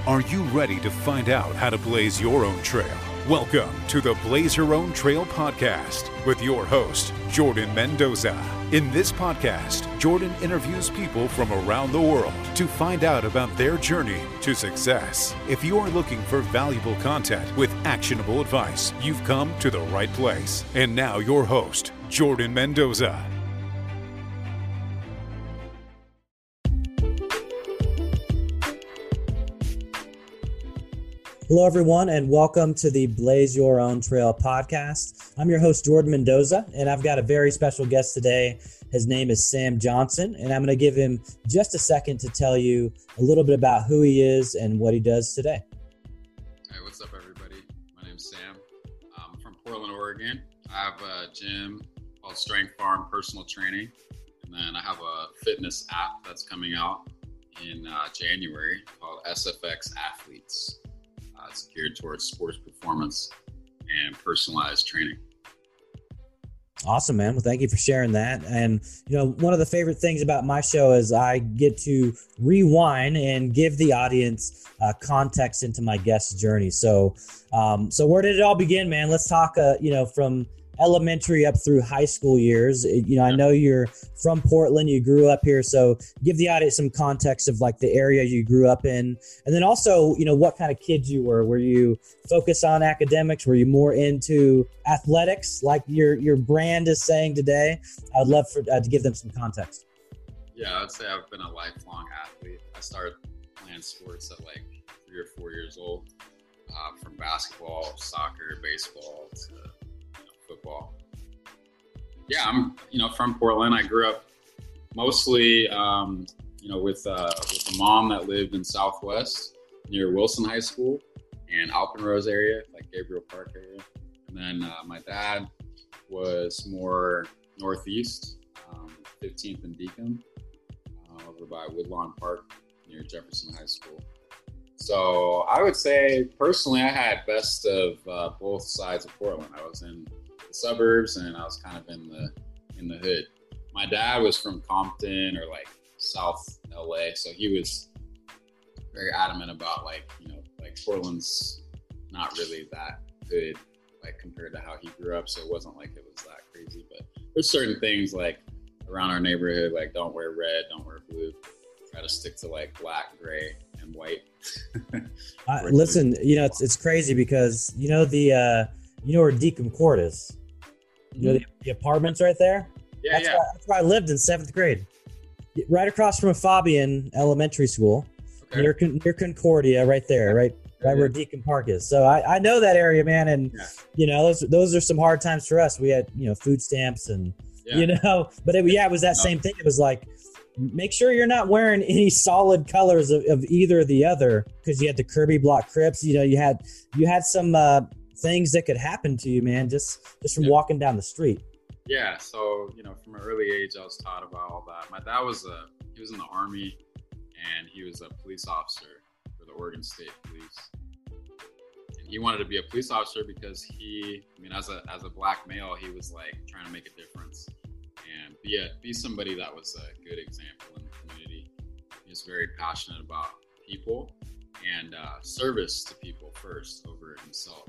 Are you ready to find out how to blaze your own trail? Welcome to the Blaze Your Own Trail podcast with your host, Jordan Mendoza. In this podcast, Jordan interviews people from around the world to find out about their journey to success. If you are looking for valuable content with actionable advice, you've come to the right place. And now your host, Jordan Mendoza. Hello, everyone, and welcome to the Blaze Your Own Trail podcast. I'm your host, Jordan Mendoza, and I've got a very special guest today. His name is Sam Johnson, and I'm going to give him just a second to tell you a little bit about who he is and what he does today. Hey, what's up, everybody? My name's Sam. I'm from Portland, Oregon. I have a gym called Strength Farm Personal Training, and then I have a fitness app that's coming out in January called SFX Athletes. It's geared towards sports performance and personalized training. Awesome, man. Well, thank you for sharing that. And, you know, one of the favorite things about my show is I get to rewind and give the audience context into my guest's journey. So where did it all begin, man? Let's talk, from elementary up through high school years. I know you're from Portland, you grew up here, so give the audience some context of like the area you grew up in. And then also, what kind of kid you were. Were you focused on academics? Were you more into athletics like your brand is saying today? I would love to give them some context. Yeah, I'd say I've been a lifelong athlete. I started playing sports at like 3 or 4 years old, from basketball, soccer, baseball to football. Yeah, I'm from Portland. I grew up mostly with a mom that lived in Southwest near Wilson High School and Alpenrose area, like Gabriel Park area. And then my dad was more northeast, 15th and Deacon, over by Woodlawn Park near Jefferson High School. So I would say personally I had best of both sides of Portland. I was in suburbs and I was kind of in the hood. My dad was from Compton or like South LA, so he was very adamant about like Portland's not really that hood like compared to how he grew up, so it wasn't like it was that crazy. But there's certain things like around our neighborhood, like don't wear red, don't wear blue, try to stick to like black, gray, and white. Listen, it's crazy because where Deacon Court is. The apartments right there? Yeah, That's where I lived in 7th grade. Right across from Fabian Elementary School. Okay. Near Concordia, right there, right where Deacon Park is. So I know that area, man, and those are some hard times for us. We had food stamps and but it was that same thing. It was like, make sure you're not wearing any solid colors of either or the other, because you had the Kirby Block Crips. You had some things that could happen to you, man, just from walking down the street. Yeah, so from an early age I was taught about all that. My dad was in the Army, and he was a police officer for the Oregon State Police, and he wanted to be a police officer because as a black male, he was like trying to make a difference and be somebody that was a good example in the community. He was very passionate about people and service to people first over himself.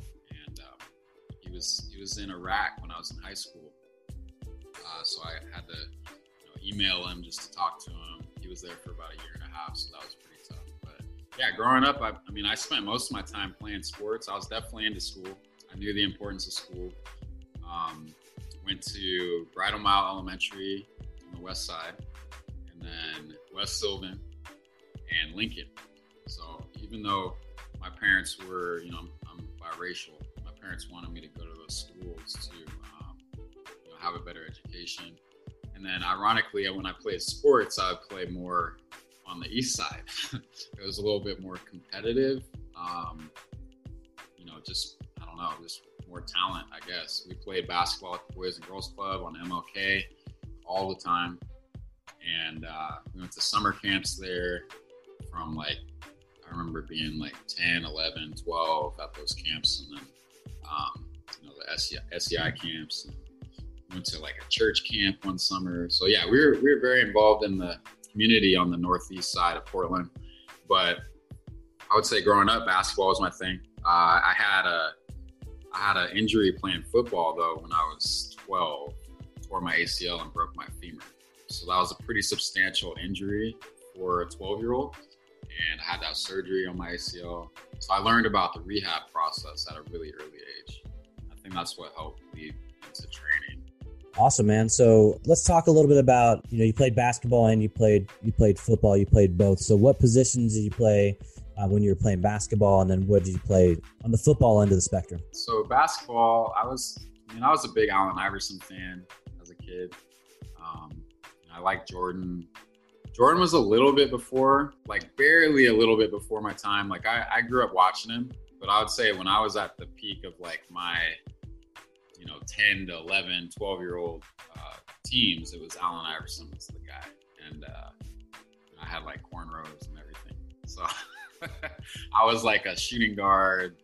He was in Iraq when I was in high school, so I had to email him just to talk to him. He was there for about a year and a half, so that was pretty tough. But yeah, growing up, I spent most of my time playing sports. I was definitely into school. I knew the importance of school. Went to Bridal Mile Elementary on the west side, and then West Sylvan and Lincoln. So even though my parents were, I'm biracial, my parents wanted me to go to those schools to have a better education. And then ironically, when I played sports, I would play more on the east side. It was a little bit more competitive. Just more talent, I guess. We played basketball at the Boys and Girls Club on MLK all the time. And we went to summer camps there from I remember being 10, 11, 12 at those camps. And then, the SEI camps. And went to a church camp one summer. So yeah, we were very involved in the community on the northeast side of Portland. But I would say growing up, basketball was my thing. I had an injury playing football though when I was 12, tore my ACL and broke my femur. So that was a pretty substantial injury for a 12-year-old, and I had that surgery on my ACL. So I learned about the rehab process at a really early age. I think that's what helped lead into training. Awesome, man. So let's talk a little bit about, you played basketball and you played football. You played both. So what positions did you play when you were playing basketball, and then what did you play on the football end of the spectrum? So basketball, I was a big Allen Iverson fan as a kid. I liked Jordan. Jordan was a little bit before, barely a little bit before my time. I grew up watching him, but I would say when I was at the peak of my 10 to 11, 12-year-old teams, it was Allen Iverson was the guy. And I had cornrows and everything. So I was a shooting guard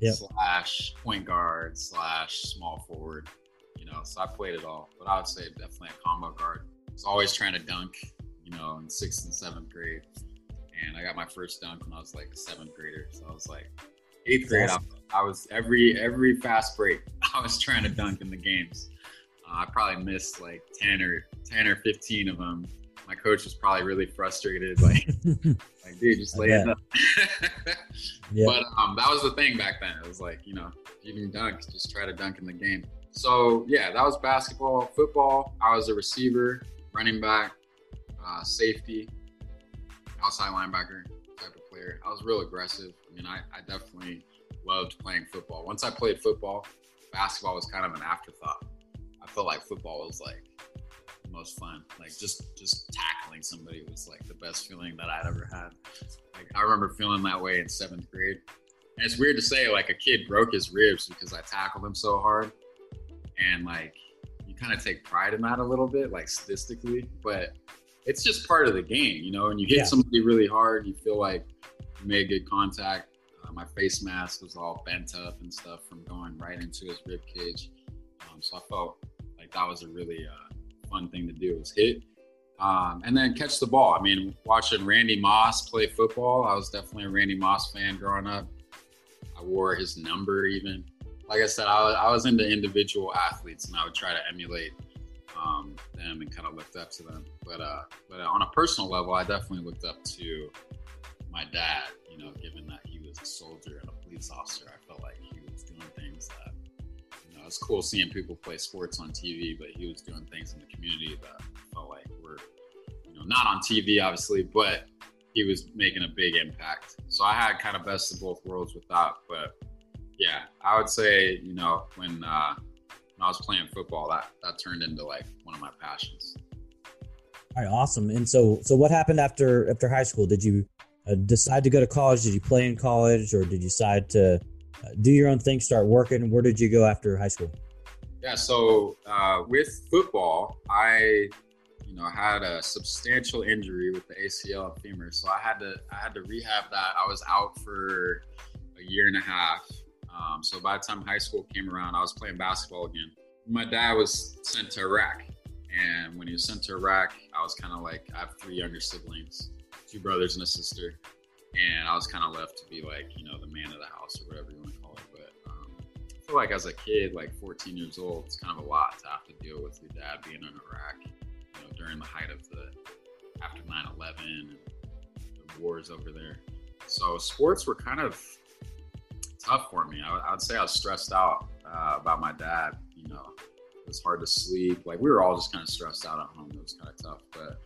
/ point guard / small forward, so I played it all. But I would say definitely a combo guard. I was always trying to dunk, in 6th and 7th grade. And I got my first dunk when I was a 7th grader. So I was 8th grade, I was every fast break, I was trying to dunk in the games. I probably missed 10 or 15 of them. My coach was probably really frustrated, dude, just lay it up. Yeah. But that was the thing back then. It was if you can dunk, just try to dunk in the game. So yeah, that was basketball. Football, I was a receiver, running back, safety, outside linebacker type of player. I was real aggressive. I definitely loved playing football. Once I played football, basketball was kind of an afterthought. I felt like football was the most fun. Just tackling somebody was the best feeling that I'd ever had. I remember feeling that way in 7th grade. And it's weird to say a kid broke his ribs because I tackled him so hard. And you kind of take pride in that a little bit, statistically, but it's just part of the game, and you hit somebody really hard, you feel like you made good contact. My face mask was all bent up and stuff from going right into his rib cage. So I felt like that was a really fun thing to do, was hit. And then catch the ball. Watching Randy Moss play football, I was definitely a Randy Moss fan growing up. I wore his number even. Like I said, I was into individual athletes, and I would try to emulate them and kind of looked up to them. But on a personal level, I definitely looked up to my dad, given that he was a soldier and a police officer. I felt like he was doing things that, it's cool seeing people play sports on TV, but he was doing things in the community that felt like were, not on TV, obviously, but he was making a big impact. So I had kind of best of both worlds with that. But yeah, I would say, when I was playing football, that turned into one of my passions. All right, awesome. And so what happened after high school? Did you decide to go to college? Did you play in college, or did you decide to do your own thing, start working? Where did you go after high school? Yeah, so with football, I had a substantial injury with the ACL and femur, so I had to rehab that. I was out for a year and a half. So by the time high school came around, I was playing basketball again. My dad was sent to Iraq, and when he was sent to Iraq, I was kind of I have 3 younger siblings, 2 brothers and a sister, and I was kind of left to be the man of the house, or whatever you want to call it. But I feel like as a kid, 14 years old, it's kind of a lot to have to deal with your dad being in Iraq, during the height of after 9/11 and the wars over there. So sports were kind of tough for me. I would say I was stressed out about my dad. It was hard to sleep. We were all just kind of stressed out at home. It was kind of tough. But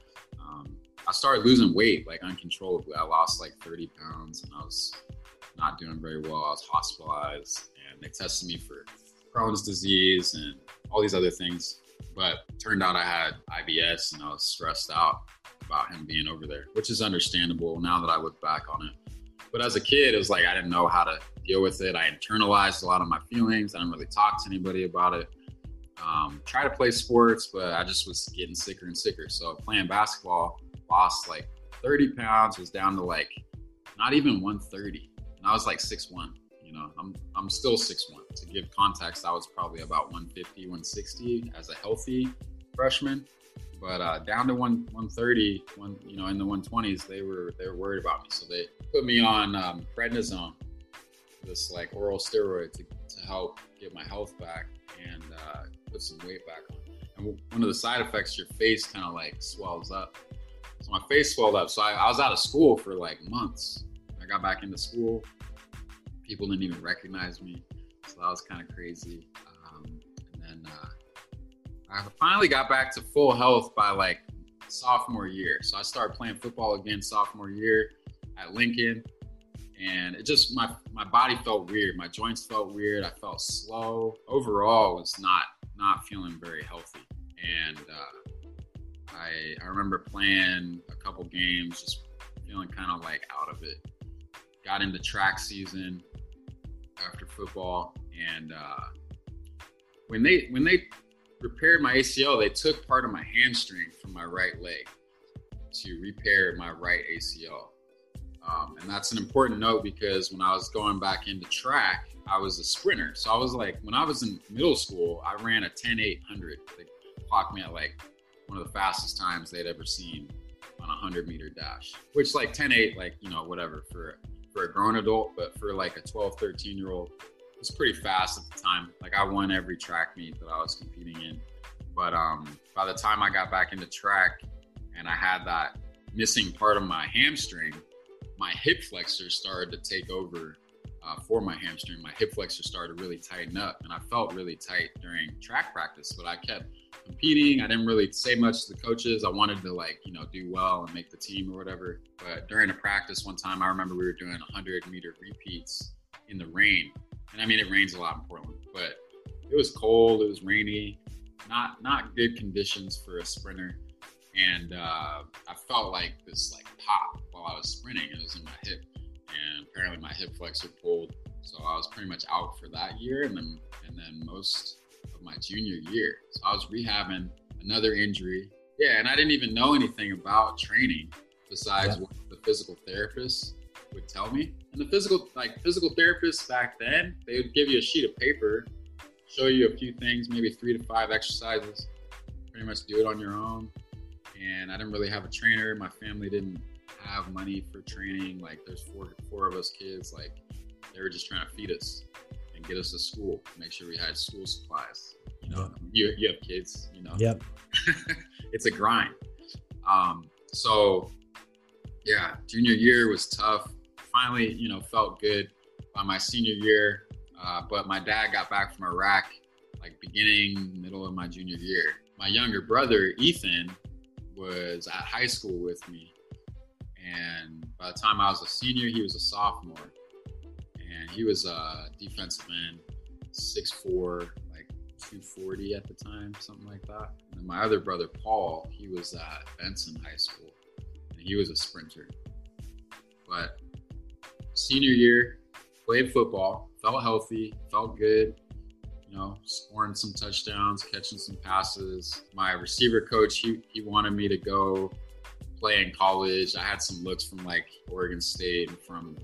I started losing weight uncontrollably. I lost 30 pounds, and I was not doing very well. I was hospitalized, and they tested me for Crohn's disease and all these other things. But it turned out I had IBS, and I was stressed out about him being over there, which is understandable now that I look back on it. But as a kid, it was I didn't know how to deal with it. I internalized a lot of my feelings. I didn't really talk to anybody about it. Try to play sports, but I just was getting sicker and sicker. So playing basketball, lost 30 pounds, was down to not even 130. And I was 6'1". I'm still 6'1". To give context, I was probably about 150, 160 as a healthy freshman. But down to 130, in the 120s, they were worried about me. So they put me on prednisone, this like oral steroid to help get my health back and put some weight back on. And one of the side effects, your face kind of like swells up. So my face swelled up. So I was out of school for like months. I got back into school. People didn't even recognize me. So that was kind of crazy. And then I finally got back to full health by like sophomore year. So I started playing football again sophomore year at Lincoln. And it just, my body felt weird. My joints felt weird. I felt slow. Overall, was not feeling very healthy. And I remember playing a couple games, just feeling kind of like out of it. Got into track season after football. And when they repaired my ACL, they took part of my hamstring from my right leg to repair my right ACL. And that's an important note because when I was going back into track, I was a sprinter. So I was like, when I was in middle school, I ran a 10.800. They clocked me at like one of the fastest times they'd ever seen on a 100-meter dash, which like 10.8, like, whatever for a grown adult, but for like a 12, 13-year-old, it was pretty fast at the time. Like I won every track meet that I was competing in. But by the time I got back into track and I had that missing part of my hamstring, my hip flexor started to take over for my hamstring. My hip flexor started to really tighten up, and I felt really tight during track practice, but I kept competing. I didn't really say much to the coaches. I wanted to do well and make the team or whatever. But during a practice one time, I remember we were doing 100-meter repeats in the rain. And I mean, it rains a lot in Portland, but it was cold. It was rainy, not good conditions for a sprinter. And I felt like this pop while I was sprinting. It was in my hip, and apparently my hip flexor pulled. So I was pretty much out for that year, and then most of my junior year. So I was rehabbing another injury. Yeah, and I didn't even know anything about training besides what the physical therapist would tell me. And the physical therapists back then, they would give you a sheet of paper, show you a few things, maybe 3 to 5 exercises, pretty much do it on your own. And I didn't really have a trainer. My family didn't have money for training. Like there's four of us kids. Like they were just trying to feed us and get us to school, make sure we had school supplies. You have kids, Yep. It's a grind. So yeah, junior year was tough. Finally, felt good by my senior year. But my dad got back from Iraq, middle of my junior year. My younger brother, Ethan, was at high school with me, and by the time I was a senior, he was a sophomore, and he was a defensive end, 6'4", 240 at the time, something like that. And then my other brother, Paul, he was at Benson High School, and he was a sprinter. But senior year, played football, felt healthy, felt good, scoring some touchdowns, catching some passes. My receiver coach, he wanted me to go play in college. I had some looks from Oregon State and from,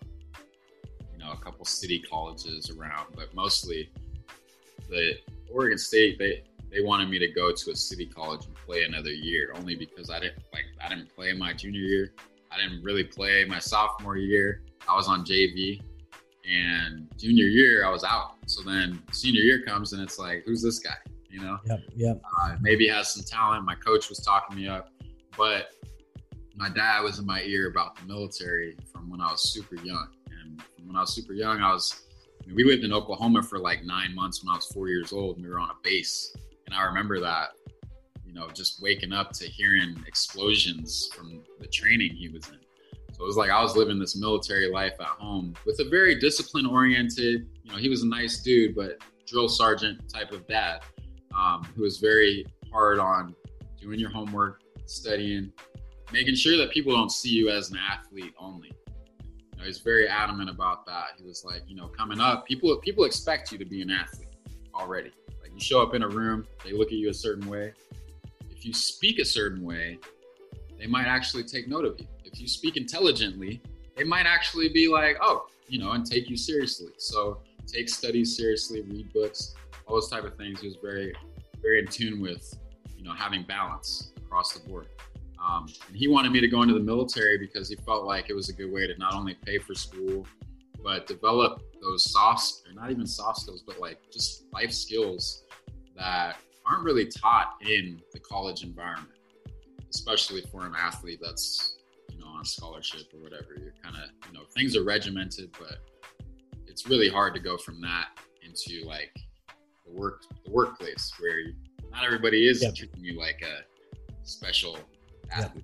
a couple city colleges around, but mostly the Oregon State, they wanted me to go to a city college and play another year, only because I didn't play my junior year. I didn't really play my sophomore year. I was on JV. And junior year, I was out. So then senior year comes and it's like, who's this guy? Yep. Maybe he has some talent. My coach was talking me up. But my dad was in my ear about the military from when I was super young. And from when I was super young, we lived in Oklahoma for 9 months when I was 4 years old. And we were on a base. And I remember that, just waking up to hearing explosions from the training he was in. So it was like I was living this military life at home with a very discipline-oriented, he was a nice dude, but drill sergeant type of dad, who was very hard on doing your homework, studying, making sure that people don't see you as an athlete only. He's very adamant about that. He was like, coming up, people expect you to be an athlete already. Like you show up in a room, they look at you a certain way. If you speak a certain way, they might actually take note of you. If you speak intelligently, they might actually be like, oh, and take you seriously. So take studies seriously, read books, all those type of things. He was very, very in tune with having balance across the board. And he wanted me to go into the military because he felt like it was a good way to not only pay for school, but develop those not even soft skills, but like just life skills that aren't really taught in the college environment, especially for an athlete that's, on scholarship or whatever. You're kind of, things are regimented, but it's really hard to go from that into like the workplace where not everybody is treating you like a special athlete,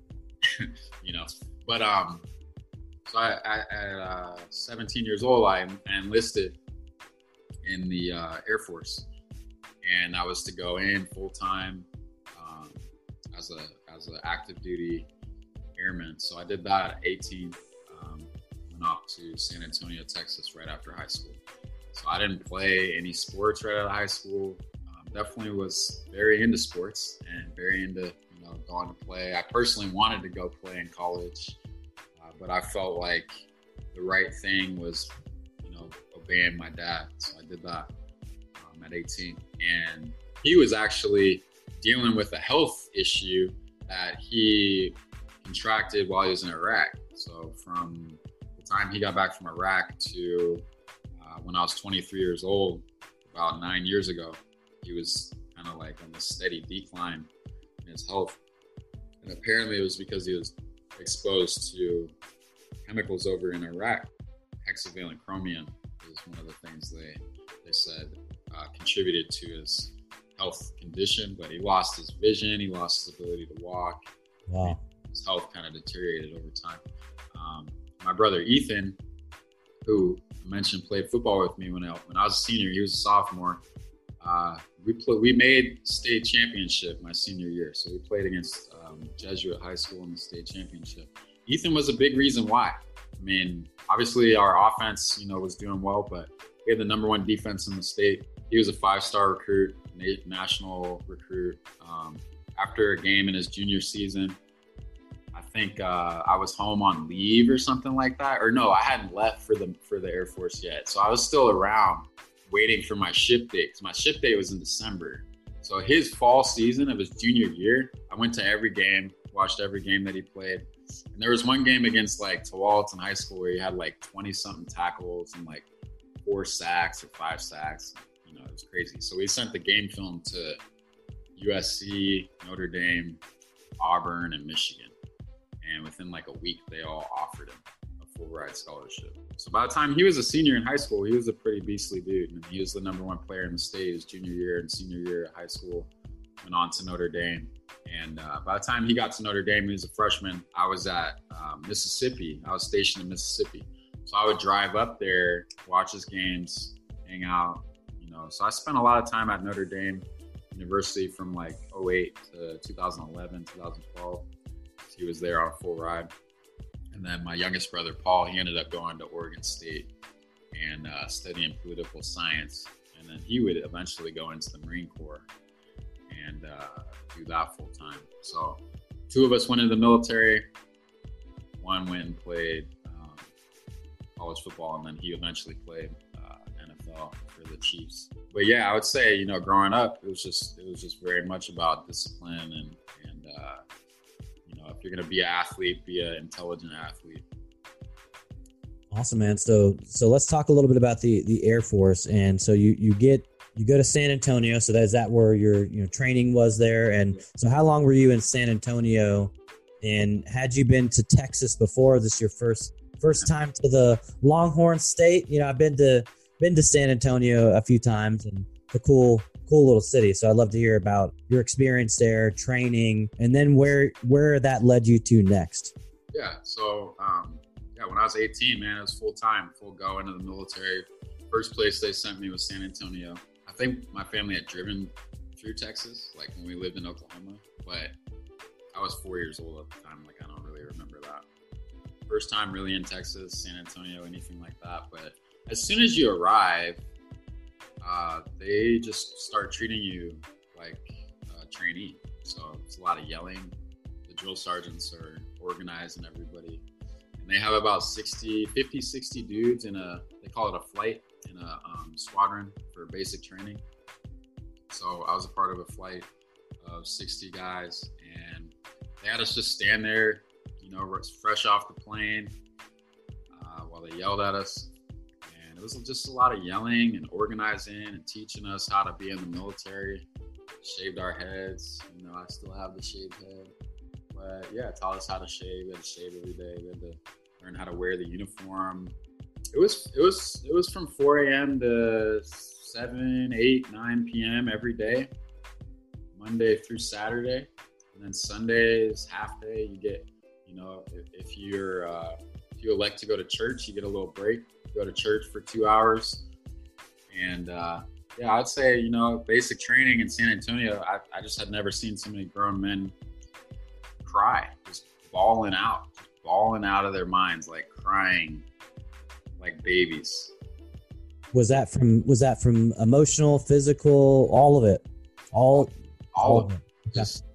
but, so I at 17 years old, I enlisted in the Air Force, and I was to go in full time as an active duty airman. So I did that at 18. Went off to San Antonio, Texas, right after high school. So I didn't play any sports right out of high school. Definitely was very into sports and very into going to play. I personally wanted to go play in college. But I felt like the right thing was, obeying my dad. So I did that at 18. And he was actually dealing with a health issue that he contracted while he was in Iraq. So from the time he got back from Iraq to when I was 23 years old, about 9 years ago, he was kind of like on a steady decline in his health. And apparently it was because he was exposed to chemicals over in Iraq. Hexavalent chromium is one of the things they said contributed to his health condition, but he lost his vision, he lost his ability to walk. Wow. His health kind of deteriorated over time. My brother Ethan, who I mentioned played football with me when I was a senior, he was a sophomore. We made state championship my senior year, so we played against Jesuit High School in the state championship. Ethan was a big reason why. I mean, obviously our offense, was doing well, but we had the number one defense in the state. He was a 5-star recruit, national recruit. After a game in his junior season, I think I was home on leave or something like that. Or no, I hadn't left for the Air Force yet. So I was still around waiting for my ship date, because my ship date was in December. So his fall season of his junior year, I went to every game, watched every game that he played. And there was one game against like Tualatin High School where he had like 20 something tackles and like 4 sacks or 5 sacks. It was crazy. So we sent the game film to USC, Notre Dame, Auburn, and Michigan. And within like a week, they all offered him a full ride scholarship. So by the time he was a senior in high school, he was a pretty beastly dude. And he was the number one player in the state his junior year and senior year at high school. Went on to Notre Dame. And by the time he got to Notre Dame, he was a freshman. I was at Mississippi. I was stationed in Mississippi. So I would drive up there, watch his games, hang out, So I spent a lot of time at Notre Dame University from like 2008 to 2011, 2012. He was there on a full ride. And then my youngest brother, Paul, he ended up going to Oregon State and studying political science. And then he would eventually go into the Marine Corps and do that full time. So 2 of us went into the military. 1 went and played college football, and then he eventually played NFL for the Chiefs. But yeah, I would say, growing up, it was just very much about discipline and if you're going to be an athlete, be an intelligent athlete. Awesome, man. So let's talk a little bit about the Air Force. And so you go to San Antonio. So is that where your training was there? And so how long were you in San Antonio? And had you been to Texas before? This your first time to the Longhorn State? I've been to San Antonio a few times, and it's a cool little city. So I'd love to hear about your experience there, training, and then where that led you to next. Yeah. So when I was 18, man, it was full time, full go into the military. First place they sent me was San Antonio. I think my family had driven through Texas, like when we lived in Oklahoma, but I was 4 years old at the time. Like, I don't really remember that. First time really in Texas, San Antonio, anything like that. But as soon as you arrive, they just start treating you like a trainee. So it's a lot of yelling. The drill sergeants are organizing everybody. And they have about 50, 60 dudes they call it a flight, in a squadron for basic training. So I was a part of a flight of 60 guys, and they had us just stand there, fresh off the plane, while they yelled at us. And it was just a lot of yelling and organizing and teaching us how to be in the military. Shaved our heads. I still have the shaved head. But yeah, it taught us how to shave. We had to shave every day. We had to learn how to wear the uniform. It was from 4 a.m. to 7, 8, 9 p.m. every day, Monday through Saturday. And then Sundays, half day, you get, if you elect to go to church, you get a little break. You go to church for 2 hours. And I'd say, basic training in San Antonio, I just had never seen so many grown men cry, just bawling out of their minds, like crying like babies. Was that from emotional, physical, all of it? All of it. Just,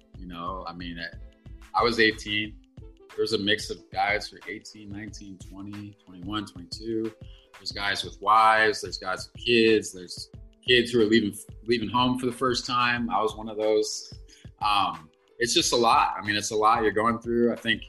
I was 18. There was a mix of guys who were 18, 19, 20, 21, 22. There's guys with wives. There's guys with kids. There's kids who are leaving home for the first time. I was one of those. It's just a lot. It's a lot you're going through. I think,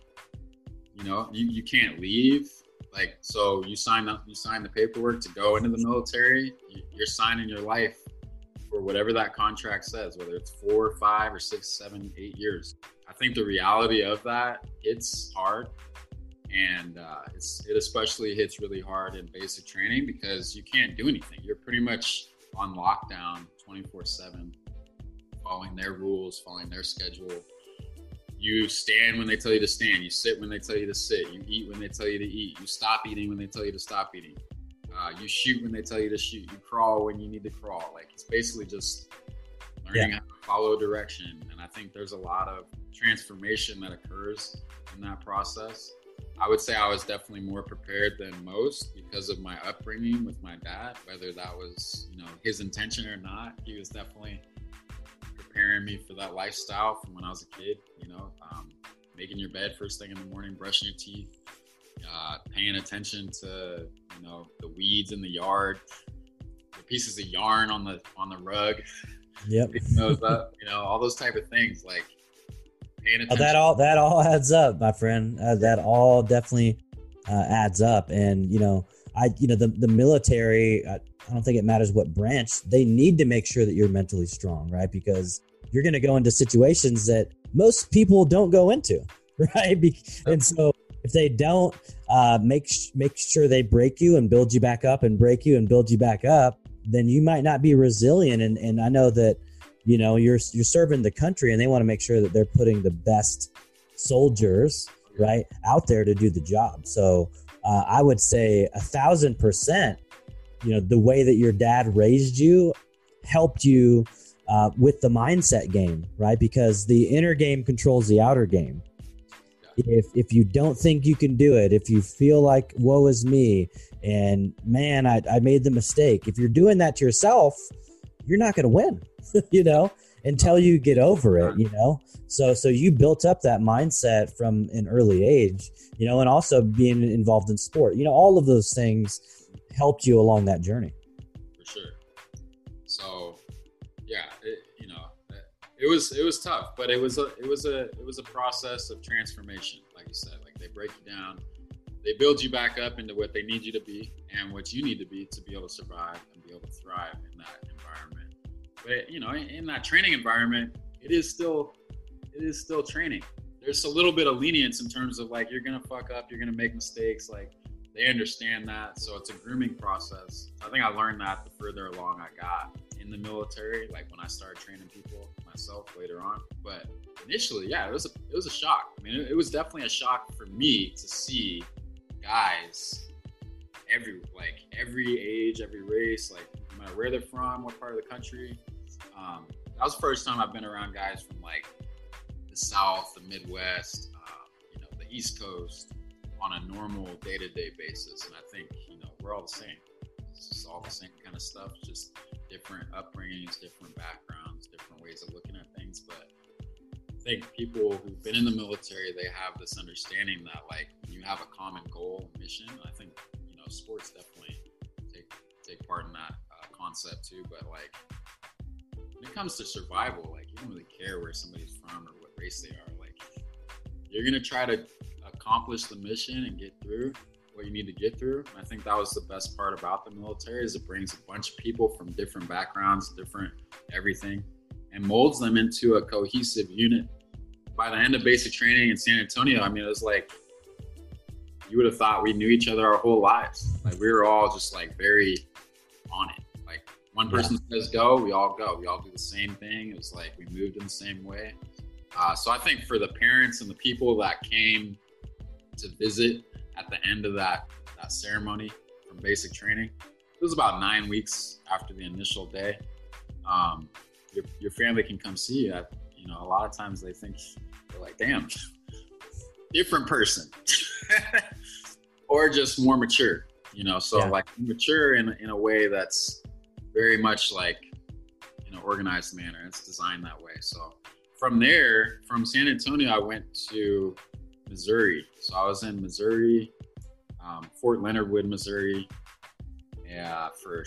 you can't leave. Like, so you sign the paperwork to go into the military. You're signing your life for whatever that contract says, whether it's 4, 5, or 6, 7, 8 years. I think the reality of that, it's hard. And it especially hits really hard in basic training because you can't do anything. You're pretty much on lockdown 24/7, following their rules, following their schedule. You stand when they tell you to stand. You sit when they tell you to sit. You eat when they tell you to eat. You stop eating when they tell you to stop eating. You shoot when they tell you to shoot. You crawl when you need to crawl. Like, it's basically just learning how to follow direction. And I think there's a lot of transformation that occurs in that process. I would say I was definitely more prepared than most because of my upbringing with my dad, whether that was, his intention or not. He was definitely preparing me for that lifestyle from when I was a kid, making your bed first thing in the morning, brushing your teeth, paying attention to, the weeds in the yard, the pieces of yarn on the rug. Yep. Picking those up, all those type of things, like paying attention. That all adds up, my friend. That all definitely adds up. And, the military, I don't think it matters what branch, they need to make sure that you're mentally strong, right? Because you're going to go into situations that most people don't go into, right? And so if they don't make sure they break you and build you back up and break you and build you back up, then you might not be resilient. And I know that, you're serving the country and they want to make sure that they're putting the best soldiers, right, out there to do the job. So I would say 1,000%, the way that your dad raised you helped you with the mindset game, right? Because the inner game controls the outer game. If you don't think you can do it, if you feel like, woe is me, and man, I made the mistake. If you're doing that to yourself, you're not going to win, until you get over it, So you built up that mindset from an early age, and also being involved in sport, all of those things helped you along that journey. For sure. So yeah, it was tough, but it was a process of transformation. Like you said, like they break you down, they build you back up into what they need you to be and what you need to be able to survive and be able to thrive in that environment. But in that training environment, it is still training. There's a little bit of lenience in terms of like, you're gonna fuck up, you're gonna make mistakes. Like, they understand that, so it's a grooming process. I think I learned that the further along I got in the military, like when I started training people myself later on. But initially, yeah, it was a shock. It was definitely a shock for me to see guys every age, every race, like no matter where they're from, what part of the country. That was the first time I've been around guys from like the South, the Midwest, the East Coast on a normal day-to-day basis. And I think, we're all the same. It's just all the same kind of stuff, just different upbringings, different backgrounds, different ways of looking at things. But I think people who've been in the military, they have this understanding that like when you have a common goal, mission, I think, sports definitely take part in that concept too. But like when it comes to survival, like you don't really care where somebody's from or what race they are. Like, you're going to try to accomplish the mission and get through what you need to get through. And I think that was the best part about the military, is it brings a bunch of people from different backgrounds, different everything, and molds them into a cohesive unit. By the end of basic training in San Antonio, I mean, it was like, you would have thought we knew each other our whole lives. Like, we were all just like very on it. Like, one person says go, we all go. We all do the same thing. It was like we moved in the same way. So I think for the parents and the people that came to visit at the end of that ceremony from basic training, it was about 9 weeks after the initial day. Your family can come see you. You know, a lot of times they think, they're like, damn, different person. Or just more mature, you know, so like mature in a way that's very much like in an organized manner. It's designed that way. So from there, from San Antonio, I went to Missouri. So I was in Missouri, Fort Leonard Wood, Missouri, for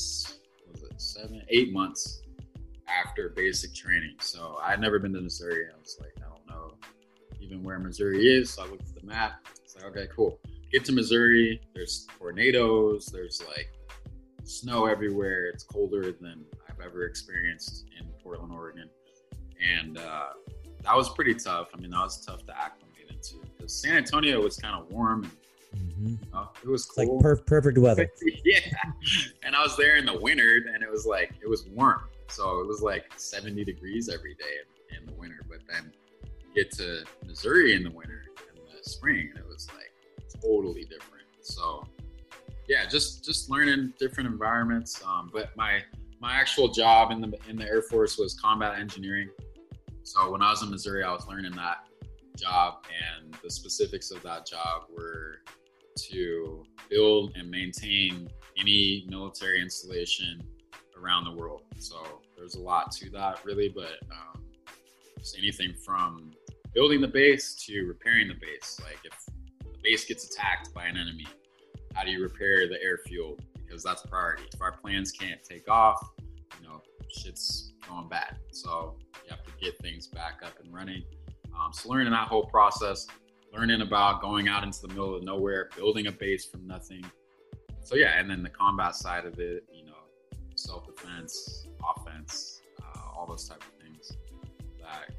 8 months after basic training. So I had never been to Missouri. I was like, I don't know even where Missouri is. So I looked at the map. It's like, okay, cool. Get to Missouri. There's tornadoes. There's like snow everywhere. It's colder than I've ever experienced in Portland, Oregon. And that was pretty tough. I mean, that was tough to acclimate into, because San Antonio was kind of warm. And, you know, it was cool. It's like perfect weather. Yeah. And I was there in the winter, and it was warm. So it was like 70 degrees every day in the winter. But then you get to Missouri in the winter and the spring, and it was like totally different. So yeah, just learning different environments. But my actual job in the Air Force was combat engineering. So when I was in Missouri, I was learning that job, and the specifics of that job were to build and maintain any military installation around the world. So there's a lot to that, really, but just anything from building the base to repairing the base. Like, if the base gets attacked by an enemy, how do you repair the airfield? Because that's priority. If our planes can't take off, you know, shit's going bad. So you have to get things back up and running. So learning that whole process, learning about going out into the middle of nowhere, building a base from nothing. So yeah, and then the combat side of it, you know, self-defense, offense, all those type of things that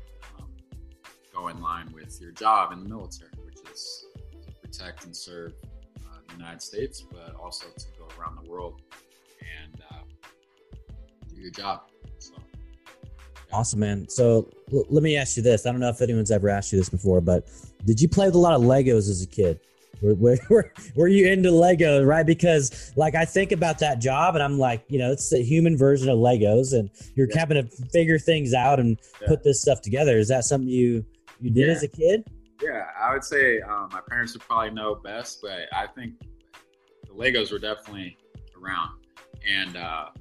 go in line with your job in the military, which is to protect and serve the United States, but also to go around the world and do your job. So, yeah. Awesome, man. So let me ask you this. I don't know if anyone's ever asked you this before, but did you play with a lot of Legos as a kid? Were you into Legos, right? Because like I think about that job and I'm like, you know, it's the human version of Legos, and you're having to figure things out and put this stuff together. Is that something you did as a kid? Yeah, I would say my parents would probably know best, but I think the Legos were definitely around. And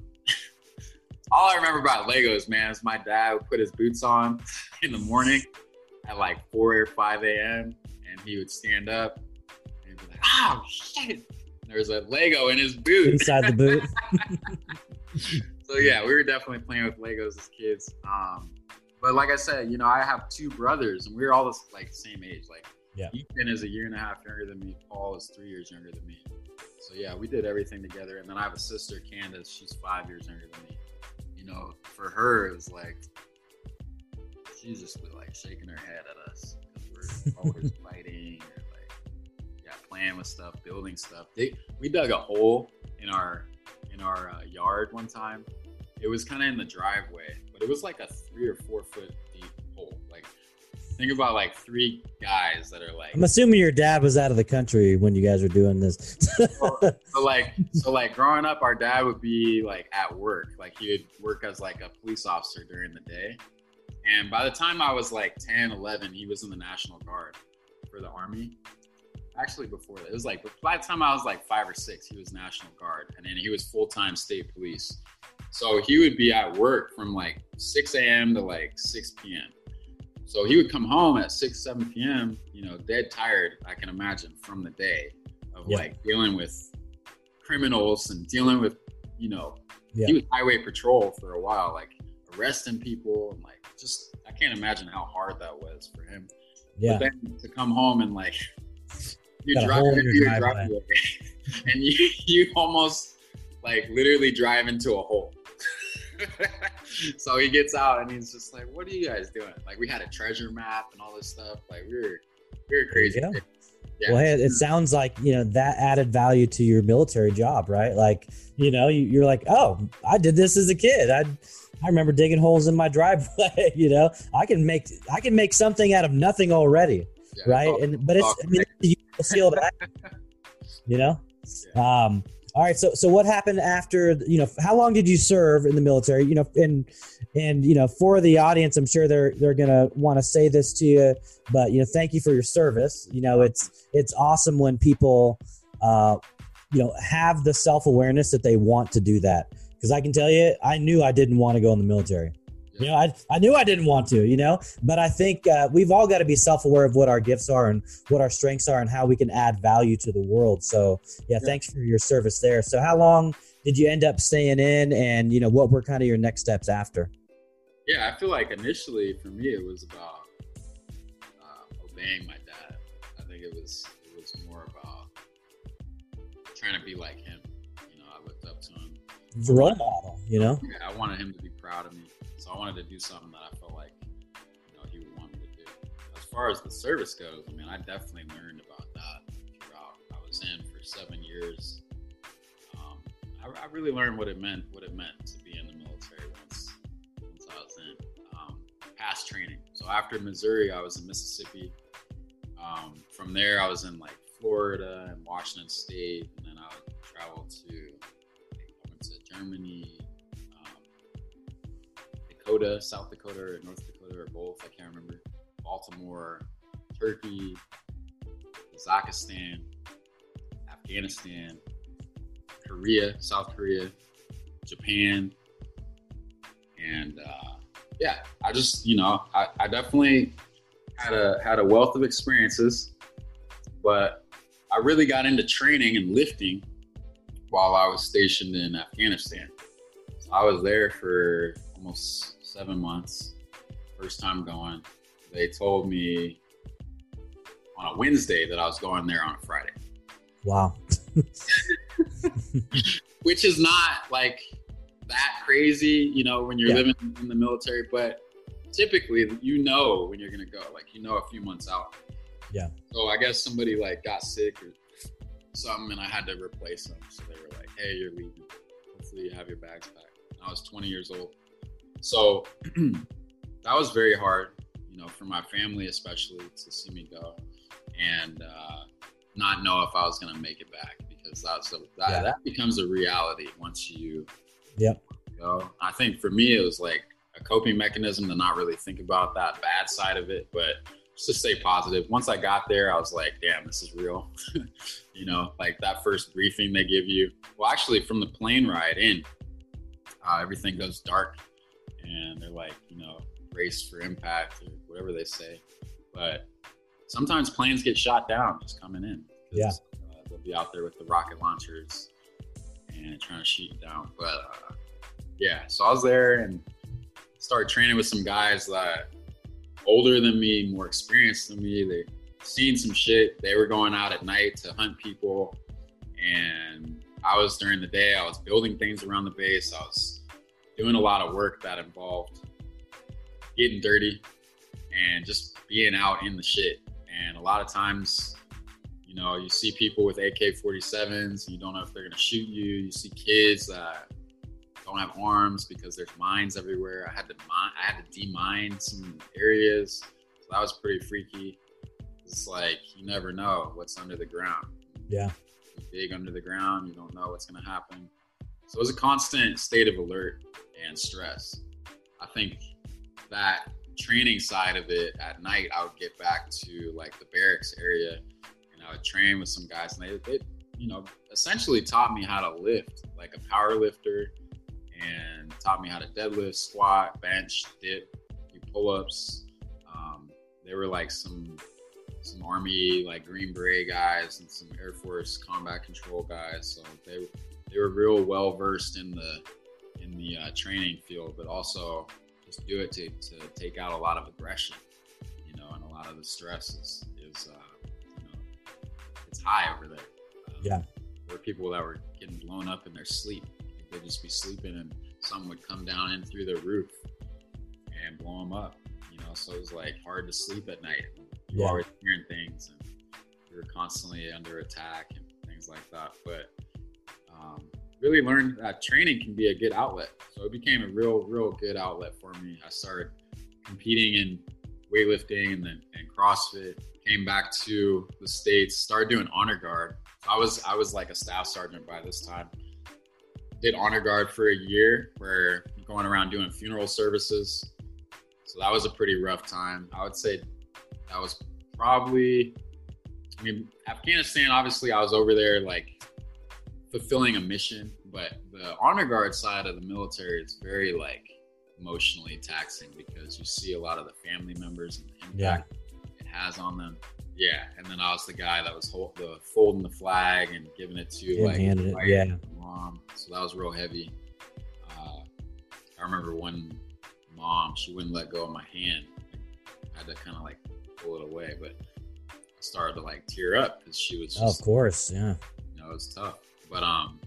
all I remember about Legos, man, is my dad would put his boots on in the morning at like 4 or 5 a.m. and he would stand up and be like, oh, shit. There's a Lego in his boot. Inside the boot. So yeah, we were definitely playing with Legos as kids. But like I said, you know, I have two brothers and we were all the same age. Like Ethan is 1.5 years younger than me. Paul is 3 years younger than me. So yeah, we did everything together. And then I have a sister, Candace. She's 5 years younger than me. You know, for her, it was like, she just was like shaking her head at us because we're always fighting or like, playing with stuff, building stuff. We dug a hole in our yard one time. It was kind of in the driveway, but it was like a 3 or 4 foot deep hole. Like, think about like 3 guys that are like. I'm assuming your dad was out of the country when you guys were doing this. so growing up, our dad would be like at work. Like, he would work as like a police officer during the day. And by the time I was like 10, 11, he was in the National Guard for the Army. Actually, before that, it was like, by the time I was like 5 or 6, he was National Guard. And then he was full-time state police. So he would be at work from like 6 a.m. to like 6 p.m. So he would come home at 6, 7 p.m., you know, dead tired, I can imagine, from the day of like dealing with criminals and dealing with, you know, he was highway patrol for a while, like arresting people and like I can't imagine how hard that was for him. Yeah. But then to come home and like you Got a drive hole in into your your driveway. driveway and you almost like literally drive into a hole. So he gets out and he's just like, "What are you guys doing?" Like we had a treasure map and all this stuff. Like we were crazy. There you go. Yeah. Well, hey, it sounds like, that added value to your military job, right? Like, you're like, oh, I did this as a kid. I remember digging holes in my driveway. I can make something out of nothing already, Yeah, right? But it's a skill to have, Yeah. All right. So what happened after, how long did you serve in the military? And for the audience, I'm sure they're going to want to say this to you, but, thank you for your service. It's awesome when people, have the self-awareness that they want to do that. Because I can tell you, I knew I didn't want to go in the military. I knew I didn't want to, but I think we've all got to be self-aware of what our gifts are and what our strengths are and how we can add value to the world. So thanks for your service there. So how long did you end up staying in, and, what were kind of your next steps after? Yeah, I feel like initially for me, it was about obeying my dad. I think it was more about trying to be like him. I looked up to him. It's a role model, Yeah, I wanted him to be proud of me. So I wanted to do something that I felt like, he would want me to do. As far as the service goes, I definitely learned about that throughout. I was in for 7 years. I really learned what it meant to be in the military once I was in. Past training. So after Missouri, I was in Mississippi. From there, I was in like Florida and Washington State, and then I would travel I went to Germany, Dakota, South Dakota, or North Dakota, or both. I can't remember. Baltimore, Turkey, Kazakhstan, Afghanistan, Korea, South Korea, Japan, and I just I definitely had a wealth of experiences, but I really got into training and lifting while I was stationed in Afghanistan. So I was there for almost 7 months. First time going, they told me on a Wednesday that I was going there on a Friday. Wow. Which is not like that crazy, when you're living in the military, but typically when you're going to go, like, a few months out. Yeah. So I guess somebody like got sick or something and I had to replace them. So they were like, "Hey, you're leaving. Hopefully you have your bags packed." And I was 20 years old. So that was very hard, for my family, especially, to see me go and not know if I was going to make it back, because that becomes a reality once you go. I think for me, it was like a coping mechanism to not really think about that bad side of it, but just to stay positive. Once I got there, I was like, damn, this is real. Like that first briefing they give you. Well, actually, from the plane ride in, everything goes dark and they're like, brace for impact or whatever they say. But sometimes planes get shot down just coming in. They'll be out there with the rocket launchers and trying to shoot you down. But so I was there and started training with some guys that older than me, more experienced than me. They seen some shit. They were going out at night to hunt people, and I was during the day. I was building things around the base. I was doing a lot of work that involved getting dirty and just being out in the shit. And a lot of times, you see people with AK-47s and you don't know if they're going to shoot you. You see kids that don't have arms because there's mines everywhere. I had to demine some areas. So that was pretty freaky. It's like, you never know what's under the ground. Yeah. You dig under the ground, you don't know what's going to happen. So it was a constant state of alert and stress. I think that training side of it, at night, I would get back to like the barracks area and I would train with some guys, and they essentially taught me how to lift like a power lifter, and taught me how to deadlift, squat, bench, dip, do pull-ups. They were like some Army, like Green Beret guys and some Air Force combat control guys. So they were real well versed in the training field, but also just do it to take out a lot of aggression, you know, and a lot of the stress is you know, it's high over there. Yeah. There were people that were getting blown up in their sleep. They'd just be sleeping and something would come down in through the roof and blow them up, you know. So it was like hard to sleep at night. You were always hearing things, and we were constantly under attack and things like that. But really learned that training can be a good outlet. So it became a real good outlet for me. I started competing in weightlifting and CrossFit. Came back to the States, started doing honor guard. I was like a staff sergeant by this time. Did honor guard for a year, where going around doing funeral services. So that was a pretty rough time. I would say that was probably, I mean, Afghanistan, obviously I was over there like fulfilling a mission, but the honor guard side of the military is very like emotionally taxing, because you see a lot of the family members and the impact it has on them. Yeah, and then I was the guy that was folding the flag and giving it to mom. So that was real heavy. I remember one mom, she wouldn't let go of my hand. I had to kind of like pull it away, but I started to like tear up because she was just, of course, yeah. You know, it was tough. But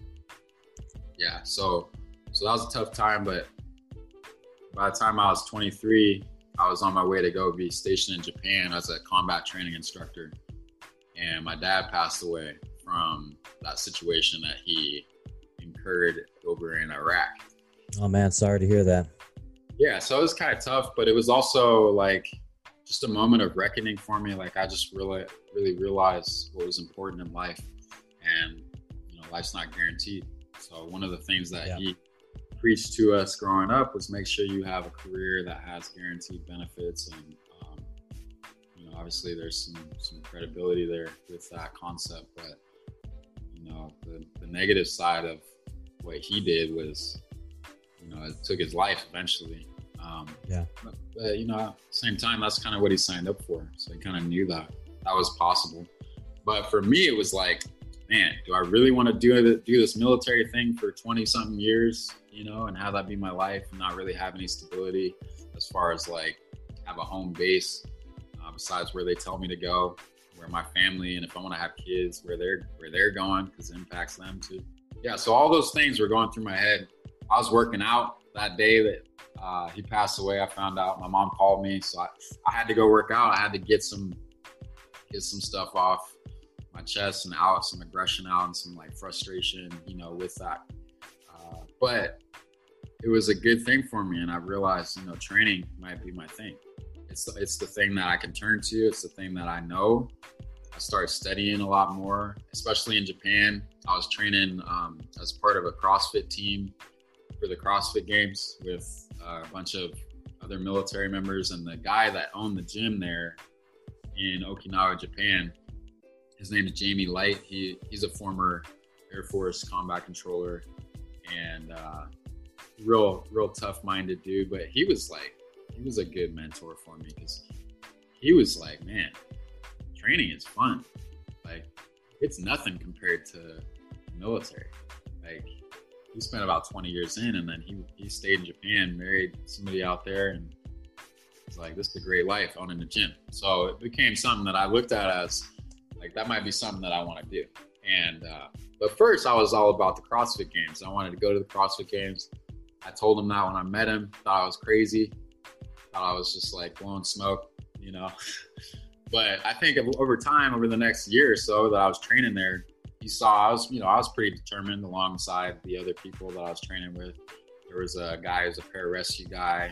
yeah, so that was a tough time. But by the time I was 23, I was on my way to go be stationed in Japan as a combat training instructor. And my dad passed away from that situation that he incurred over in Iraq. Oh man, sorry to hear that. Yeah, so it was kind of tough, but it was also like just a moment of reckoning for me. Like I just really realized what was important in life, and you know, life's not guaranteed. So one of the things that he preached to us growing up was make sure you have a career that has guaranteed benefits, and you know, obviously there's some credibility there with that concept, but you know, the negative side of what he did was, you know, it took his life eventually. But you know, at the same time, that's kind of what he signed up for. So he kind of knew that was possible. But for me, it was like, man, do I really want to do this military thing for 20 something years, you know, and have that be my life and not really have any stability as far as like have a home base besides where they tell me to go, where my family, and if I want to have kids, where they're going, because it impacts them too. Yeah, so all those things were going through my head. I was working out that day that he passed away. I found out, my mom called me, so I had to go work out. I had to get some stuff off my chest and out, some aggression out, and some like frustration, you know, with that. But it was a good thing for me, and I realized, you know, training might be my thing. It's the thing that I can turn to. It's the thing that I know. I started studying a lot more, especially in Japan. I was training as part of a CrossFit team for the CrossFit Games with a bunch of other military members, and the guy that owned the gym there in Okinawa, Japan, his name is Jamie Light. He's a former Air Force combat controller, and real tough-minded dude. But he was a good mentor for me, because he was like, man, training is fun. Like, it's nothing compared to the military. Like, he spent about 20 years in, and then he stayed in Japan, married somebody out there, and it's like, this is a great life owning a gym. So it became something that I looked at as like, that might be something that I want to do. And but first I was all about the CrossFit Games. I wanted to go to the CrossFit Games. I told him that when I met him. Thought I was crazy. Thought I was just like blowing smoke, you know. But I think over time, over the next year or so that I was training there, he saw I was pretty determined alongside the other people that I was training with. There was a guy who's a pararescue guy.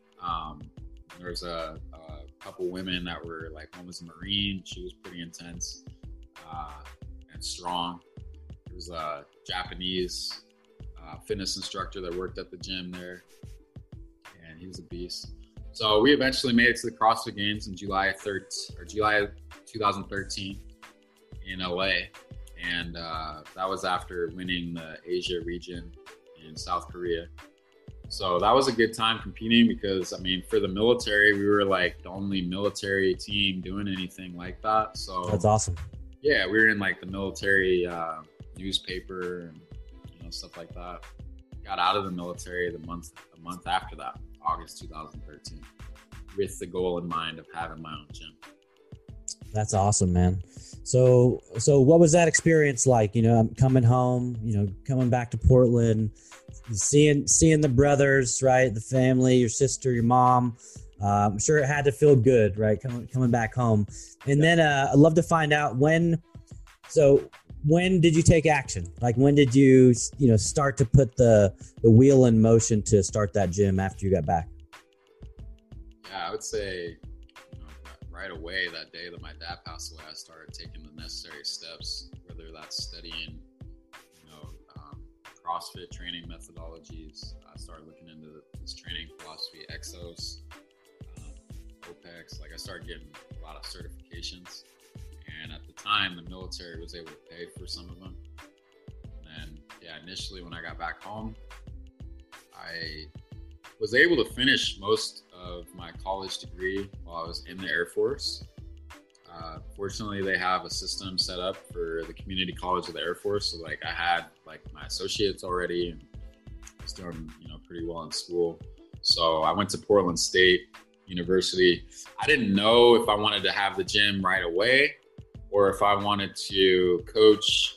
There was a couple women that were like, one was a Marine. She was pretty intense and strong. There was a Japanese fitness instructor that worked at the gym there, and he was a beast. So we eventually made it to the CrossFit Games in July 2013 in LA. And that was after winning the Asia region in South Korea. So that was a good time competing, because, I mean, for the military, we were like the only military team doing anything like that. So that's awesome. Yeah, we were in like the military newspaper and, you know, stuff like that. Got out of the military a month after that. August 2013, with the goal in mind of having my own gym. That's awesome, man. So what was that experience like? I'm coming home, coming back to Portland, seeing the brothers, right? The family, your sister, your mom. I'm sure it had to feel good, right? Coming back home. And then I'd love to find out when did you take action? Like, when did you, start to put the wheel in motion to start that gym after you got back? Yeah, I would say, right away that day that my dad passed away, I started taking the necessary steps, whether that's studying, CrossFit training methodologies. I started looking into this training philosophy, Exos, OPEX. Like, I started getting a lot of certifications. And at the time, the military was able to pay for some of them. And initially when I got back home, I was able to finish most of my college degree while I was in the Air Force. Fortunately, they have a system set up for the community college of the Air Force. So I had my associates already, and I was doing, pretty well in school. So I went to Portland State University. I didn't know if I wanted to have the gym right away, or if I wanted to coach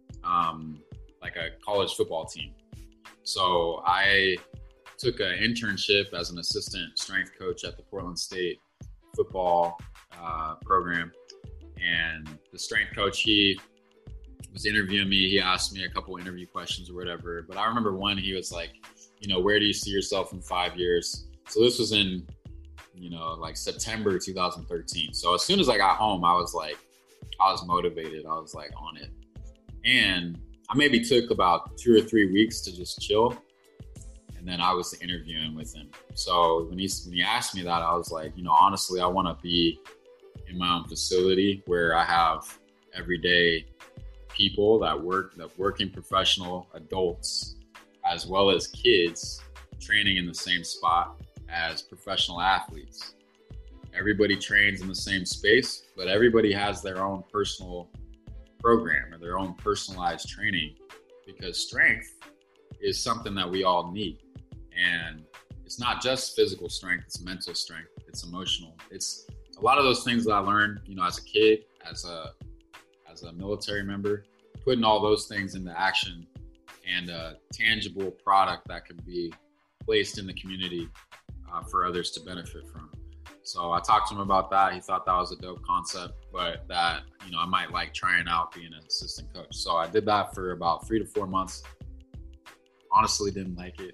a college football team. So I took an internship as an assistant strength coach at the Portland State football program. And the strength coach, he was interviewing me. He asked me a couple interview questions or whatever. But I remember one, he was like, where do you see yourself in 5 years? So this was in, September 2013. So as soon as I got home, I was motivated. I was on it. And I maybe took about 2 or 3 weeks to just chill. And then I was interviewing with him. So when he asked me that, I was like, honestly, I want to be in my own facility where I have everyday people working professional adults, as well as kids, training in the same spot as professional athletes. Everybody trains in the same space, but everybody has their own personal program or their own personalized training, because strength is something that we all need. And it's not just physical strength, it's mental strength, it's emotional. It's a lot of those things that I learned, as a kid, as a military member, putting all those things into action and a tangible product that can be placed in the community for others to benefit from. So I talked to him about that. He thought that was a dope concept, but that, I might like trying out being an assistant coach. So I did that for about 3 to 4 months. Honestly, didn't like it.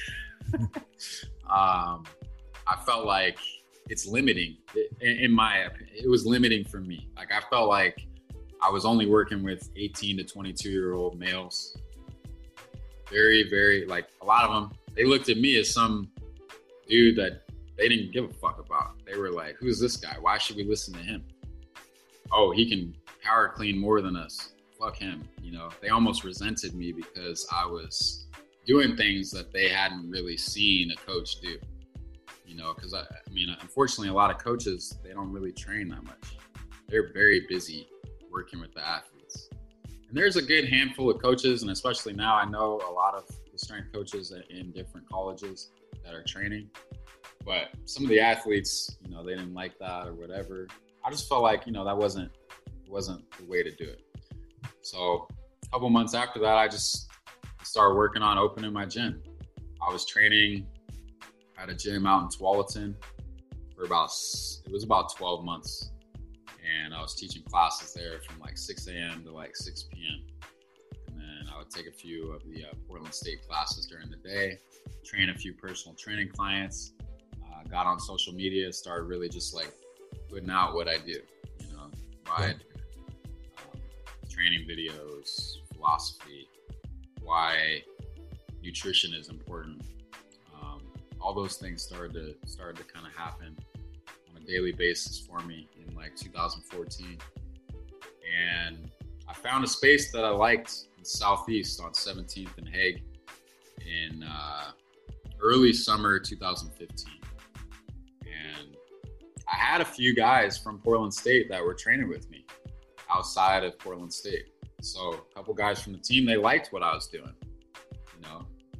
I felt like it's limiting. In my opinion, it was limiting for me. I felt like I was only working with 18 to 22-year-old males. Very, very, a lot of them, they looked at me as some dude that they didn't give a fuck about. They were like, who's this guy? Why should we listen to him? Oh, he can power clean more than us. Fuck him. They almost resented me because I was doing things that they hadn't really seen a coach do. Because unfortunately, a lot of coaches, they don't really train that much. They're very busy working with the athletes. And there's a good handful of coaches, and especially now, I know a lot of the strength coaches in different colleges that are training. But some of the athletes, they didn't like that or whatever. I just felt like, that wasn't the way to do it. So a couple months after that, I just started working on opening my gym. I was training at a gym out in Tualatin for about 12 months. And I was teaching classes there from 6 a.m. to 6 p.m. And then I would take a few of the Portland State classes during the day, train a few personal training clients, got on social media, started really just putting out what I do, why I do training videos, philosophy, why nutrition is important. All those things started to kind of happen on a daily basis for me in 2014. And I found a space that I liked in Southeast on 17th and Hague in early summer 2015. And I had a few guys from Portland State that were training with me outside of Portland State. So a couple guys from the team, they liked what I was doing.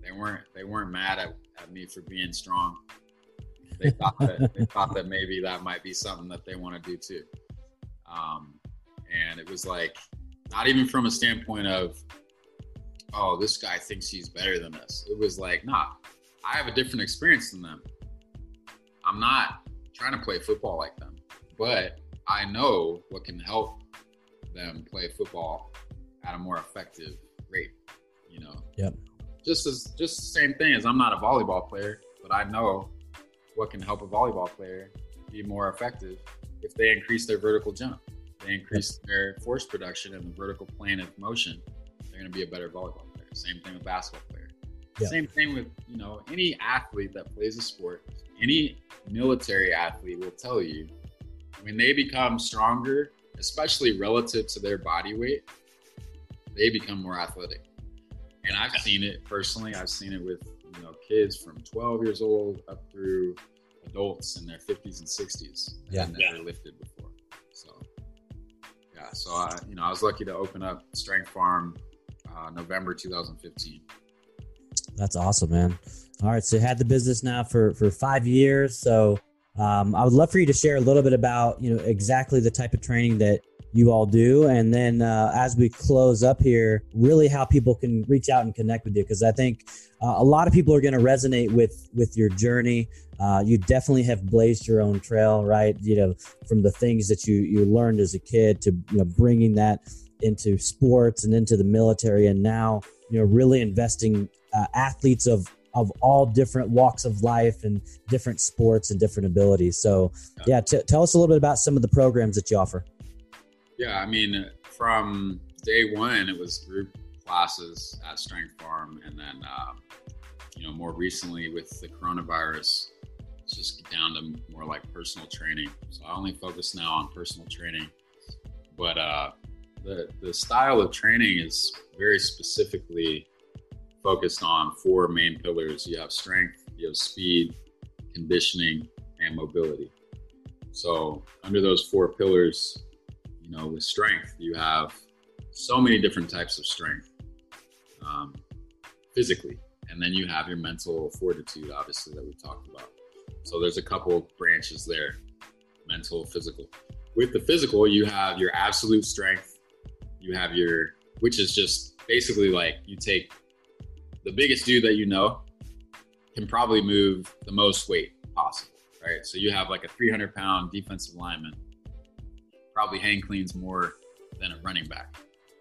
they weren't mad at me for being strong. They thought that maybe that might be something that they want to do too. And it was like, not even from a standpoint of, oh, this guy thinks he's better than us. It was like, nah, I have a different experience than them. I'm not trying to play football like them, but I know what can help them play football at a more effective rate, you know? Yep. Just the same thing as I'm not a volleyball player, but I know what can help a volleyball player be more effective if they increase their vertical jump. They increase their force production in the vertical plane of motion, they're going to be a better volleyball player. Same thing with basketball player. Yeah. Same thing with, you know, any athlete that plays a sport, any military athlete will tell you when they become stronger, especially relative to their body weight, they become more athletic. And I've seen it personally. I've seen it with, you know, kids from 12 years old up through adults in their 50s and 60s that had never lifted before. So I was lucky to open up Strength Farm November 2015. That's awesome, man. All right, so you had the business now for 5 years. So I would love for you to share a little bit about, you know, exactly the type of training that you all do. And then as we close up here, really how people can reach out and connect with you. Because I think a lot of people are going to resonate with your journey. You definitely have blazed your own trail, right? You know, from the things that you learned as a kid to, you know, bringing that into sports and into the military. And now, you know, really investing athletes of all different walks of life and different sports and different abilities. So tell us a little bit about some of the programs that you offer. Yeah, I mean, from day one, it was group classes at Strength Farm. And then, you know, more recently with the coronavirus, it's just down to more like personal training. So I only focus now on personal training. But the style of training is very specifically focused on 4 main pillars. You have strength, you have speed, conditioning, and mobility. So under those 4 pillars, you know, with strength, you have so many different types of strength physically. And then you have your mental fortitude, obviously, that we talked about. So there's a couple branches there, mental, physical. With the physical, you have your absolute strength. You have which is just basically like you take the biggest dude that you know can probably move the most weight possible, right? So you have like a 300-pound defensive lineman, probably hang cleans more than a running back.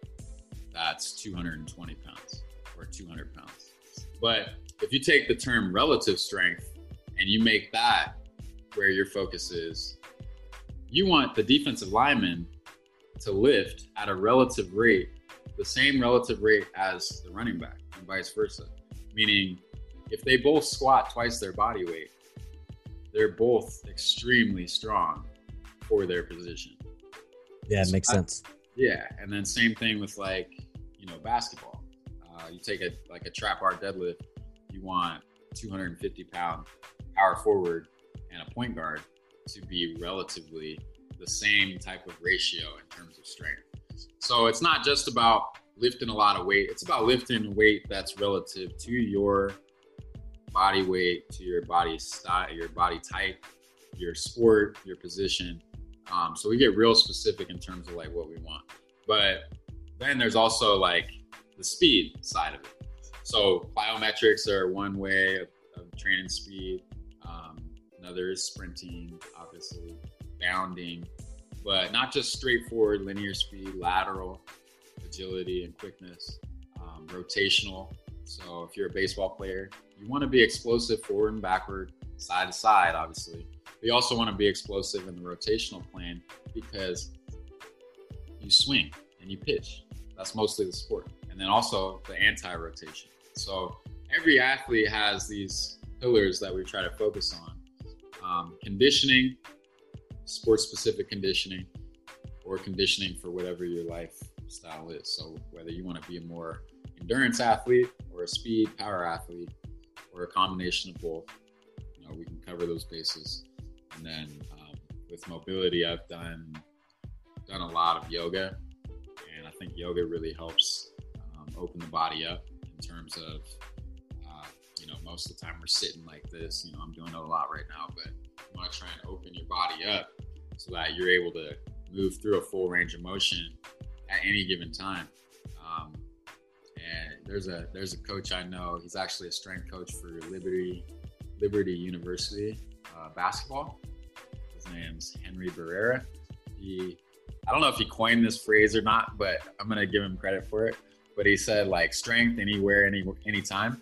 That's 220 pounds or 200 pounds. But if you take the term relative strength and you make that where your focus is, you want the defensive lineman to lift at a relative rate, the same relative rate as the running back and vice versa. Meaning if they both squat twice their body weight, they're both extremely strong for their position. Yeah, it makes sense. Yeah, and then same thing with like, you know, basketball. You take a trap bar deadlift, you want 250-pound power forward and a point guard to be relatively the same type of ratio in terms of strength. So it's not just about lifting a lot of weight. It's about lifting weight that's relative to your body weight, to your body style, your body type, your sport, your position. So we get real specific in terms of like what we want. But then there's also like the speed side of it. So plyometrics are one way of training speed. Another is sprinting, obviously, bounding, but not just straightforward linear speed, lateral, agility and quickness, rotational. So if you're a baseball player, you want to be explosive forward and backward, side to side, obviously. But you also want to be explosive in the rotational plane because you swing and you pitch. That's mostly the sport. And then also the anti-rotation. So every athlete has these pillars that we try to focus on. Conditioning, sport-specific conditioning, or conditioning for whatever your lifestyle is. So whether you want to be a more endurance athlete or a speed power athlete or a combination of both, you know, we can cover those bases. And then with mobility, I've done a lot of yoga, and I think yoga really helps open the body up in terms of most of the time we're sitting like this. I'm doing it a lot right now, but you want to try and open your body up so that you're able to move through a full range of motion at any given time. And there's a coach I know. He's actually a strength coach for Liberty University basketball. His name's Henry Barrera. I don't know if he coined this phrase or not, but I'm gonna give him credit for it. But he said like strength anywhere, anytime.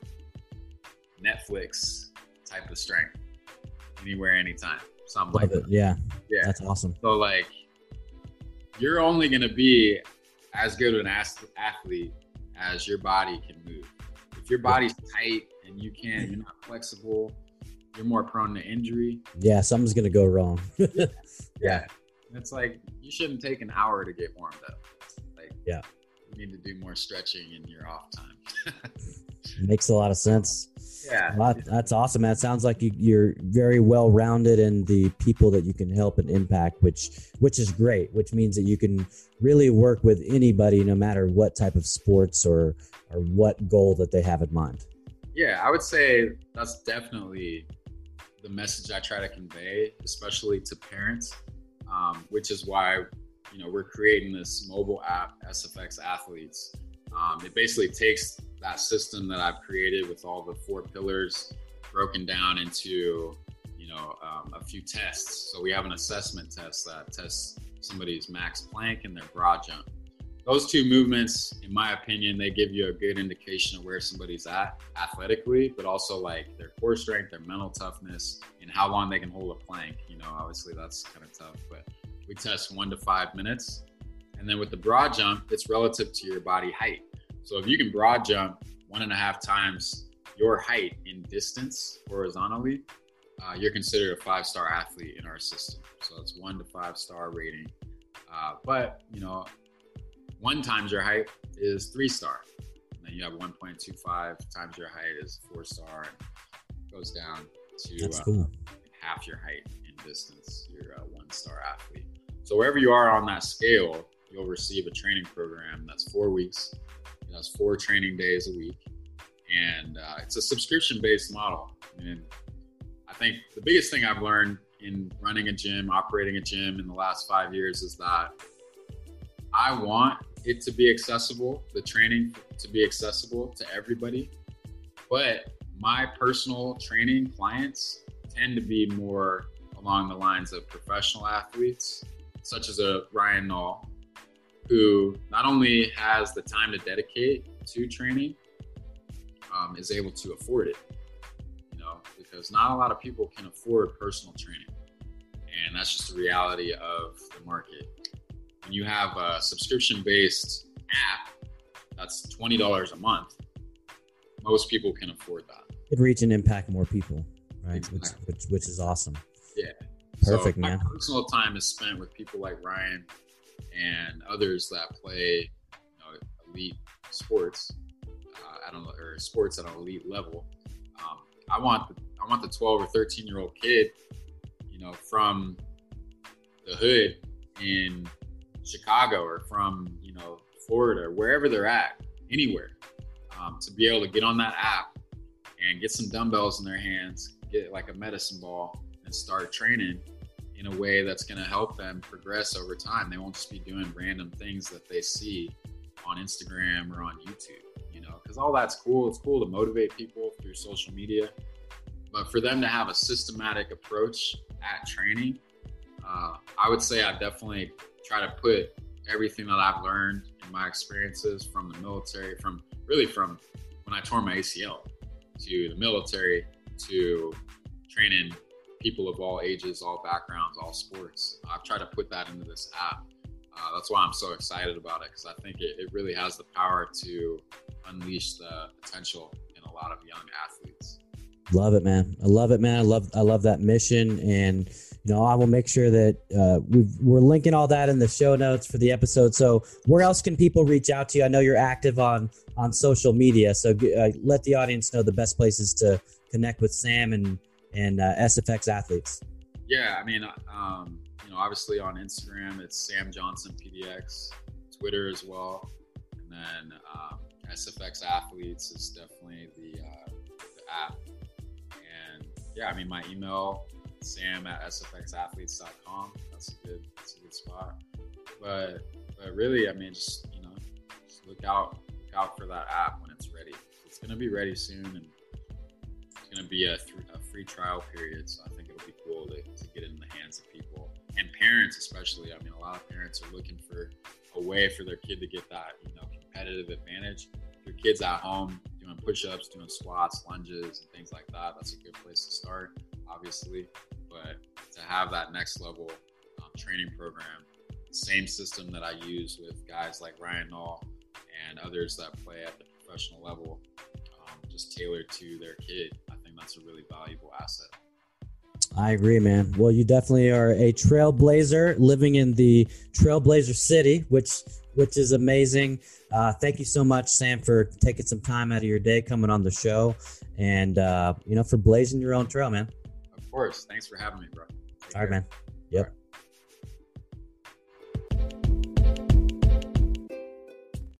Netflix type of strength, anywhere, anytime. Something like that. Yeah, that's awesome. So like, you're only gonna be as good an athlete as your body can move. If your body's tight and you're not flexible, you're more prone to injury. Yeah, something's gonna go wrong. Yeah. It's like, you shouldn't take an hour to get warmed up. Like, yeah, you need to do more stretching in your off time. Makes a lot of sense. Yeah. Well, that's awesome, man. It sounds like you're very well-rounded in the people that you can help and impact, which is great, which means that you can really work with anybody, no matter what type of sports or what goal that they have in mind. Yeah, I would say that's definitely the message I try to convey, especially to parents, which is why, we're creating this mobile app, SFX Athletes. It basically takes that system that I've created with all the 4 pillars broken down into, a few tests. So we have an assessment test that tests somebody's max plank and their broad jump. Those 2 movements, in my opinion, they give you a good indication of where somebody's at athletically, but also like their core strength, their mental toughness, and how long they can hold a plank. Obviously that's kind of tough, but we test 1 to 5 minutes. And then with the broad jump, it's relative to your body height. So if you can broad jump 1.5 times your height in distance horizontally, you're considered a 5-star athlete in our system. So it's 1 to 5-star rating. But 1 times your height is 3-star. And then you have 1.25 times your height is 4-star. And it goes down to cool. half your height in distance. You're a 1-star athlete. So wherever you are on that scale, you'll receive a training program that's 4 weeks. It has 4 training days a week. And it's a subscription-based model. And I think the biggest thing I've learned in running a gym, operating a gym in the last 5 years is that I want it to be accessible, the training to be accessible to everybody. But my personal training clients tend to be more along the lines of professional athletes, such as a Ryan Nall, who not only has the time to dedicate to training, is able to afford it, because not a lot of people can afford personal training. And that's just the reality of the market. When you have a subscription-based app that's $20 a month, most people can afford that. It reach and impact more people, right? Exactly. Which is awesome. Yeah. Perfect, so man. My personal time is spent with people like Ryan and others that play, elite sports. Or sports at an elite level. I want the 12 or 13-year-old kid, from the hood in Chicago or from, Florida, or wherever they're at, anywhere, to be able to get on that app and get some dumbbells in their hands, get like a medicine ball, and start training in a way that's going to help them progress over time. They won't just be doing random things that they see on Instagram or on YouTube, because all that's cool. It's cool to motivate people through social media, but for them to have a systematic approach at training, I would say I definitely try to put everything that I've learned in my experiences from the military, from when I tore my ACL, to the military, to training people of all ages, all backgrounds, all sports. I've tried to put that into this app. That's why I'm so excited about it, because I think it really has the power to unleash the potential in a lot of young athletes. Love it, man. I love it, man. I love that mission. And, I will make sure that we're linking all that in the show notes for the episode. So where else can people reach out to you? I know you're active on social media. So let the audience know the best places to connect with Sam and SFX Athletes. Yeah, I mean, obviously on Instagram, it's Sam Johnson PDX, Twitter as well. And then SFX Athletes is definitely the app. yeah, I mean, my email, sam@sfxathletes.com. That's a good spot. But really, I mean, just look out for that app when it's ready. It's going to be ready soon, and it's going to be a free trial period. So I think it'll be cool to get it in the hands of people and parents, especially. I mean, a lot of parents are looking for a way for their kid to get that, competitive advantage. If your kid's at home doing push-ups, doing squats, lunges, and things like that, that's a good place to start, obviously. But to have that next level training program, same system that I use with guys like Ryan Nall and others that play at the professional level, just tailored to their kid, I think that's a really valuable asset. I agree, man. Well, you definitely are a trailblazer living in the Trailblazer City, which is amazing. Thank you so much, Sam, for taking some time out of your day coming on the show and, for blazing your own trail, man. Of course. Thanks for having me, bro. All right, man. Yep.